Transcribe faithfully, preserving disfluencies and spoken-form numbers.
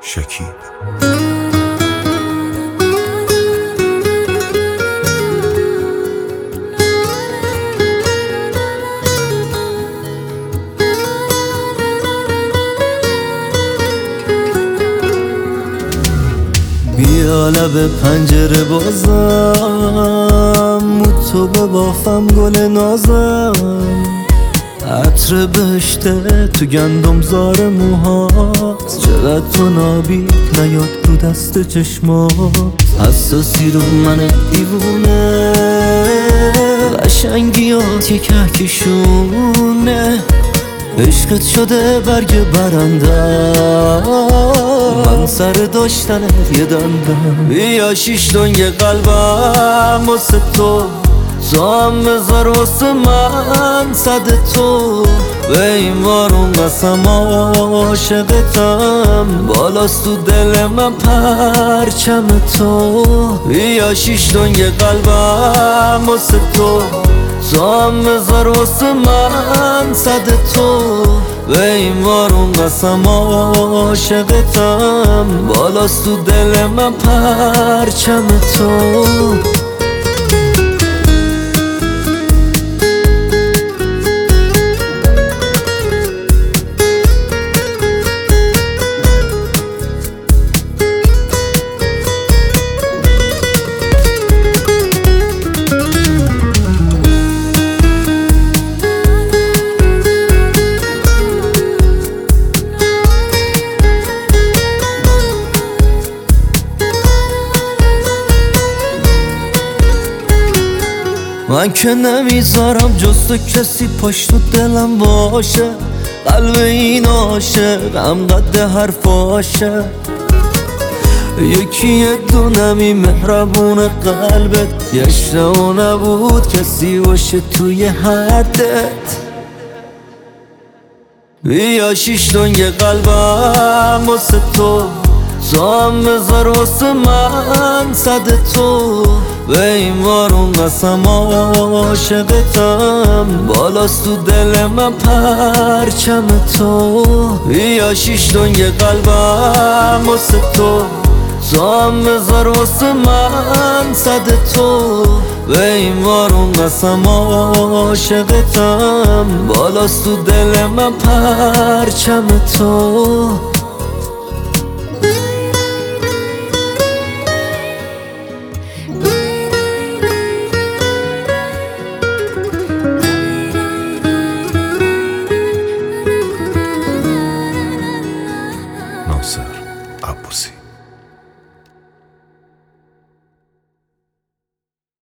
شکیب. بیا لب پنجره بازم، مو تو ببافم گل نازم، عطر بهشته تو گندم زار موهات، چقدر تو نابی نیاد رو دست چشمات، حساسی رو من دیوونه، قشنگیات یه کهکشونه، عشقت شده برگ برنده، من سر داشتن یه دندم. بیا شیش دنگ قلبم واسه تو، تو هم بذار واسه من صد تو، به این بارون قسم عاشقتم، بالاست تو دل من پرچم تو. بیا شیش دنگ قلبم واسه تو، تو هم بذار واسه من صد تو، به این بارون قسم عاشقتم، بالاست تو دل من پرچم تو. من که نمیذارم جز تو کسی پشت تو دلم باشه، قلب این عاشق هم قد حرفاشه، یکی یه دونمی مهربون قلبت، یه اشتباه نبود کسی باشه توی حدت. بیا شیش دنگ قلبم واسه تو، تو هم بذار واسه من صد تو، به این بارون قسم عاشقتم، بالاست تو دل من پرچم تو. بیا شیش دنگ قلبم واسه تو، تو هم بذار واسه من صد تو، به این بارون قسم عاشقتم، بالاست تو دل من پرچم تو. ناصر عباسی.